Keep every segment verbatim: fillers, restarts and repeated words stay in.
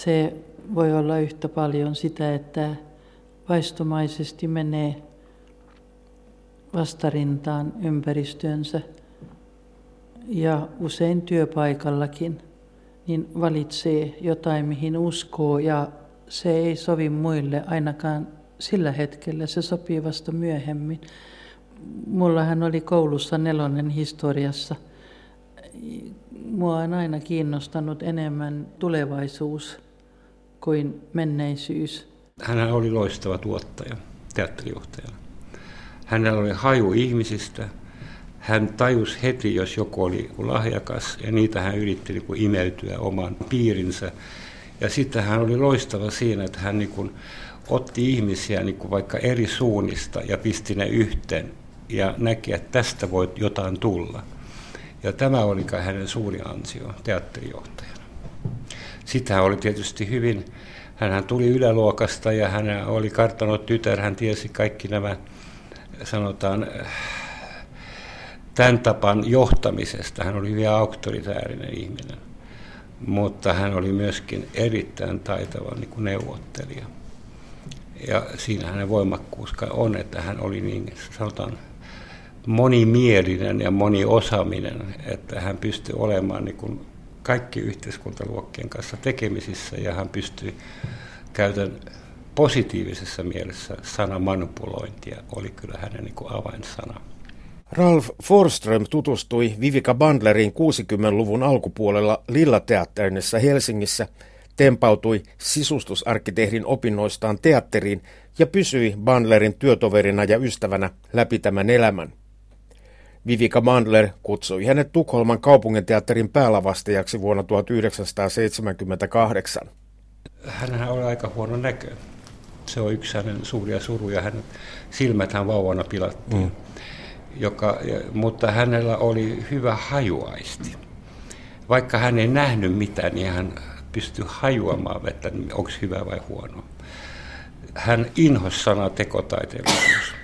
se voi olla yhtä paljon sitä, että vaistomaisesti menee vastarintaan ympäristönsä ja usein työpaikallakin, niin valitsee jotain, mihin uskoo, ja se ei sovi muille ainakaan sillä hetkellä, se sopii vasta myöhemmin. Mullahan oli koulussa nelonen historiassa. Mua on aina kiinnostanut enemmän tulevaisuus kuin menneisyys. Hän oli loistava tuottaja, teatterijohtajana. Hänellä oli haju ihmisistä. Hän tajusi heti, jos joku oli lahjakas, ja niitä hän yritti niin kuin imeytyä oman piirinsä. Ja sitten hän oli loistava siinä, että hän niin kuin otti ihmisiä niin kuin vaikka eri suunnista ja pisti ne yhteen ja näki, että tästä voi jotain tulla. Ja tämä oli kai hänen suuri ansio teatterijohtajana. Sitten hän oli tietysti hyvin, hän tuli yläluokasta ja hän oli kartanot tytär, hän tiesi kaikki nämä, sanotaan, tämän tapan johtamisesta. Hän oli hyvin auktoritäärinen ihminen, mutta hän oli myöskin erittäin taitava niin kuin neuvottelija. Ja siinä hänen voimakkuus on, että hän oli niin, sanotaan, monimielinen ja moniosaaminen, että hän pystyi olemaan niin kuin kaikki yhteiskuntaluokkien kanssa tekemisissä, ja hän pystyi käytän positiivisessa mielessä sana manipulointia oli kyllä hänen niin kuin avainsana. Ralph Forström tutustui Vivica Bandleriin kuusikymmentäluvun alkupuolella Lilla-teatterissa Helsingissä, tempautui sisustusarkkitehdin opinnoistaan teatteriin ja pysyi Bandlerin työtoverina ja ystävänä läpi tämän elämän. Vivica Bandler kutsui hänet Tukholman kaupunginteatterin päälavastajaksi vuonna tuhatyhdeksänsataaseitsemänkymmentäkahdeksan. Hänhän oli aika huono näkö. Se on yksi hänen suuria suruja. Hänen silmäthän vauvana pilattiin. Mm. Joka, mutta hänellä oli hyvä hajuaisti. Vaikka hän ei nähnyt mitään, niin hän pystyi hajuamaan, että onko hyvä vai huono. Hän inhosi sanaa tekotaiteilijuus.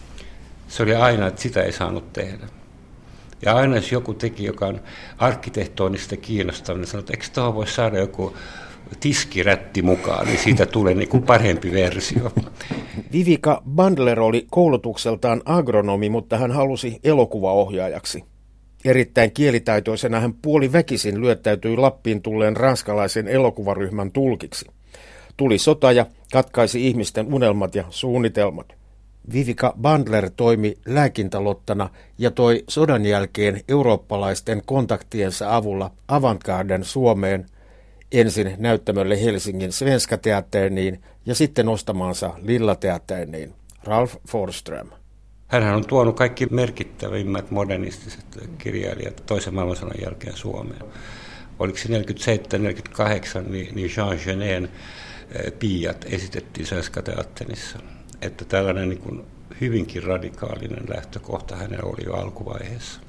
Se oli aina, että sitä ei saanut tehdä. Ja aina jos joku teki, joka on arkkitehtonista kiinnostava, niin sanoi, että eikö tuohon voi saada joku tiskirätti mukaan, niin siitä tulee niin kuin parempi versio. Vivica Bandler oli koulutukseltaan agronomi, mutta hän halusi elokuvaohjaajaksi. Erittäin kielitaitoisena hän puoliväkisin lyöttäytyi Lappiin tulleen ranskalaisen elokuvaryhmän tulkiksi. Tuli sota ja katkaisi ihmisten unelmat ja suunnitelmat. Vivica Bandler toimi lääkintälottana ja toi sodan jälkeen eurooppalaisten kontaktiensa avulla avantgarden Suomeen, ensin näyttämölle Helsingin Svenska Teatterniin ja sitten ostamaansa Lilla-teatterniin. Ralph Forström. Hänhän on tuonut kaikki merkittävimmät modernistiset kirjailijat toisen maailmansodan jälkeen Suomeen. Oliko se neljäkymmentäseitsemän neljäkymmentäkahdeksan, niin, niin Jean Genet'n Piiat esitettiin Svenska Teatterissa. Että tällainen niin kuin hyvinkin radikaalinen lähtökohta hänellä oli jo alkuvaiheessa.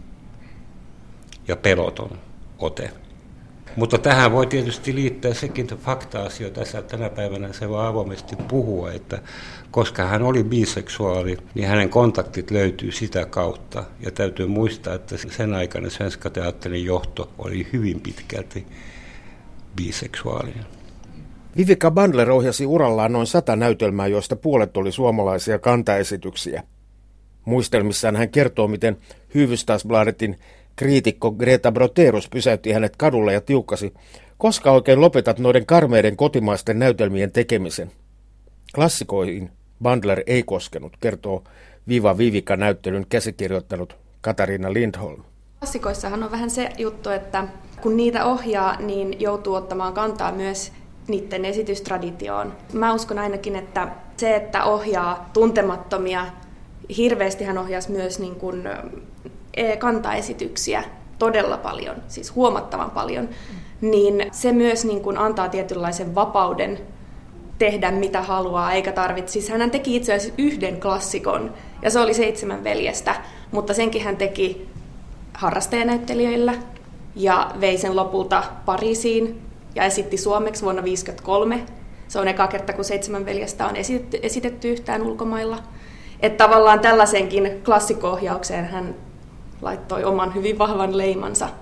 Ja peloton ote. Mutta tähän voi tietysti liittää sekin fakta-asio tässä, että tänä päivänä se voi avoimesti puhua, että koska hän oli biseksuaali, niin hänen kontaktit löytyy sitä kautta. Ja täytyy muistaa, että sen aikana Svenska Teatterin johto oli hyvin pitkälti biseksuaalinen. Vivica Bandler ohjasi urallaan noin sata näytelmää, joista puolet oli suomalaisia kantaesityksiä. Muistelmissaan hän kertoo, miten Hufvudstadsbladetin kriitikko Greta Broterus pysäytti hänet kadulla ja tiukkasi, koska oikein lopetat noiden karmeiden kotimaisten näytelmien tekemisen. Klassikoihin Bandler ei koskenut, kertoo Viva Vivica-näyttelyn käsikirjoittanut Katariina Lindholm. Klassikoissahan on vähän se juttu, että kun niitä ohjaa, niin joutuu ottamaan kantaa myös niiden esitystraditioon. Mä uskon ainakin, että se, että ohjaa tuntemattomia, hirveästi hän ohjasi myös niin kuin kantaesityksiä todella paljon, siis huomattavan paljon, niin se myös niin kuin antaa tietynlaisen vapauden tehdä mitä haluaa, eikä tarvitse. Siis hän teki itse asiassa yhden klassikon, ja se oli Seitsemän veljestä, mutta senkin hän teki harrastajanäyttelijöillä, ja vei sen lopulta Pariisiin, ja esitti suomeksi vuonna tuhatyhdeksänsataaviisikymmentäkolme. Se on eka kerta, kun Seitsemän veljestä on esitetty, esitetty yhtään ulkomailla. Että tavallaan tällaisenkin klassikko-ohjaukseen hän laittoi oman hyvin vahvan leimansa.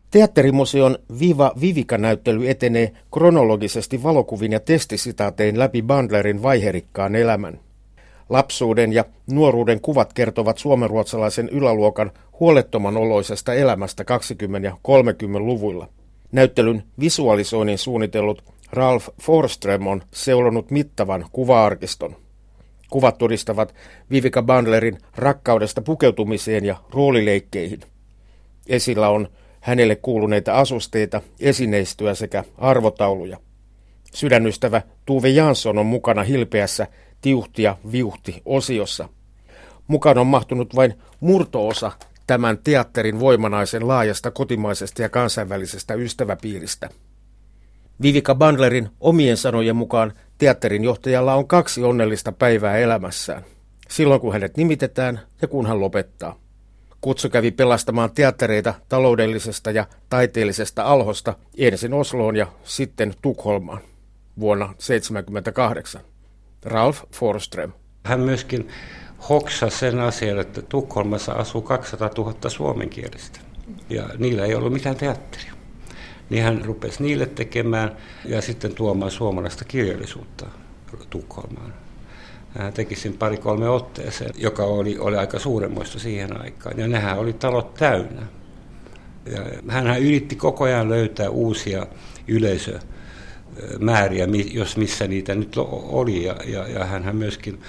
Teatterimuseon Viva Vivica-näyttely etenee kronologisesti valokuvin ja testisitaatein läpi Bandlerin vaiherikkaan elämän. Lapsuuden ja nuoruuden kuvat kertovat suomenruotsalaisen yläluokan huolettoman oloisesta elämästä kaksikymmentä- ja kolmekymmentäluvuilla. Näyttelyn visualisoinnin suunnitellut Ralph Forström on seulonut mittavan kuva-arkiston. Kuvat todistavat Vivica Bandlerin rakkaudesta pukeutumiseen ja roolileikkeihin. Esillä on hänelle kuuluneita asusteita, esineistöä sekä arvotauluja. Sydänystävä Tuve Jansson on mukana hilpeässä Tiuhti ja viuhti -osiossa. Mukaan on mahtunut vain murto-osa tämän teatterin voimanaisen laajasta kotimaisesta ja kansainvälisestä ystäväpiiristä. Vivica Bandlerin omien sanojen mukaan teatterin johtajalla on kaksi onnellista päivää elämässään. Silloin kun hänet nimitetään ja kun hän lopettaa. Kutsu kävi pelastamaan teattereita taloudellisesta ja taiteellisesta alhosta ensin Osloon ja sitten Tukholmaan vuonna tuhatyhdeksänsataaseitsemänkymmentäkahdeksan. Ralph Forström. Hän myöskin hoksasi sen asian, että Tukholmassa asuu kaksisataatuhatta suomenkielistä ja niillä ei ollut mitään teatteria. Niin hän rupesi niille tekemään ja sitten tuomaan suomalaista kirjallisuutta Tukholmaan. Hän teki sen pari-kolme otteeseen, joka oli, oli aika suuremmoista siihen aikaan. Ja nehän oli talot täynnä. Ja hänhän yritti koko ajan löytää uusia yleisömääriä, jos missä niitä nyt oli. Ja, ja, ja hänhän myöskin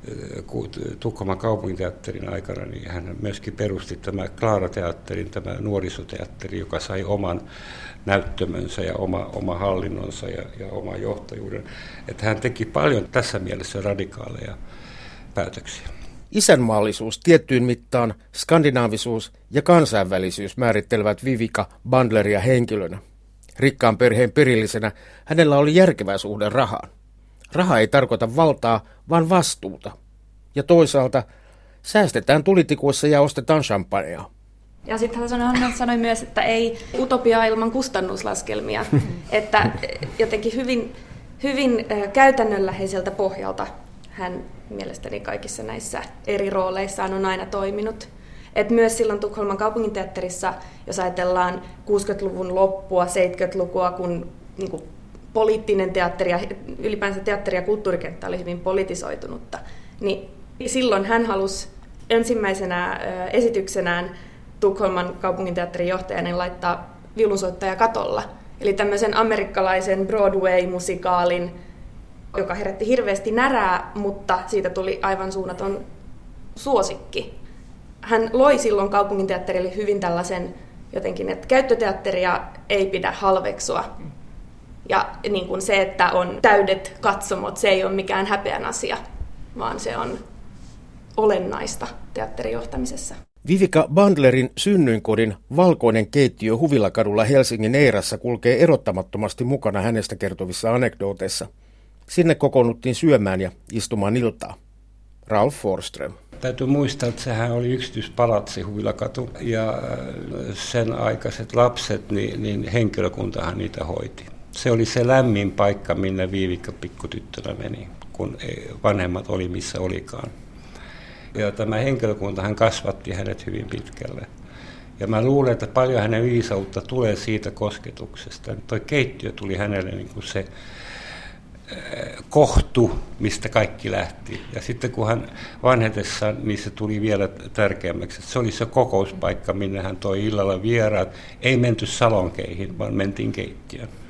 Tukholman kaupunginteatterin aikana, niin hän myöskin perusti tämä Klaara-teatterin, tämä nuorisoteatteri, joka sai oman näyttömönsä ja oma, oma hallinnonsa ja, ja oma johtajuuden. Että hän teki paljon tässä mielessä radikaaleja päätöksiä. Isänmaallisuus, tiettyyn mittaan skandinaavisuus ja kansainvälisyys määrittelevät Vivica Bandleria henkilönä. Rikkaan perheen perillisenä hänellä oli järkevä suhde rahaan. Raha ei tarkoita valtaa, vaan vastuuta. Ja toisaalta säästetään tulitikuissa ja ostetaan champagnea. Ja sitten hän sanoi myös, että ei utopiaa ilman kustannuslaskelmia. Että jotenkin hyvin, hyvin käytännönläheiseltä pohjalta hän mielestäni kaikissa näissä eri rooleissaan on aina toiminut. Et myös silloin Tukholman kaupunginteatterissa, jos ajatellaan kuusikymmentäluvun loppua, seitsemänkymmentälukua, kun niin kuin poliittinen teatteri ja ylipäänsä teatteri- ja kulttuurikenttä oli hyvin politisoitunutta, niin silloin hän halusi ensimmäisenä esityksenään Tukholman kaupunginteatterin johtajan laittaa viulunsoittaja katolla. Eli tämmöisen amerikkalaisen Broadway-musikaalin, joka herätti hirveästi närää, mutta siitä tuli aivan suunnaton suosikki. Hän loi silloin kaupunginteatterille hyvin tällaisen jotenkin, että käyttöteatteria ei pidä halveksua. Ja niin kuin se, että on täydet katsomot, se ei ole mikään häpeän asia, vaan se on olennaista teatterijohtamisessa. Vivica Bandlerin synnyinkodin valkoinen keittiö Huvilakadulla Helsingin Eirassa kulkee erottamattomasti mukana hänestä kertovissa anekdooteissa. Sinne kokoonnuttiin syömään ja istumaan iltaa. Ralph Forström. Täytyy muistaa, että sehän oli yksityispalatsi Huvilakatu ja sen aikaiset lapset, niin, niin henkilökuntahan niitä hoiti. Se oli se lämmin paikka, minne Viivikka pikkutyttönä meni, kun vanhemmat oli missä olikaan. Ja tämä henkilökuntahan kasvatti hänet hyvin pitkälle. Ja mä luulen, että paljon hänen viisautta tulee siitä kosketuksesta. Tuo keittiö tuli hänelle niin kuin se kohtu, mistä kaikki lähti. Ja sitten kun hän vanhetessaan, niin se tuli vielä tärkeämmäksi. Se oli se kokouspaikka, minne hän toi illalla vieraat. Ei menty salonkeihin, vaan mentiin keittiöön.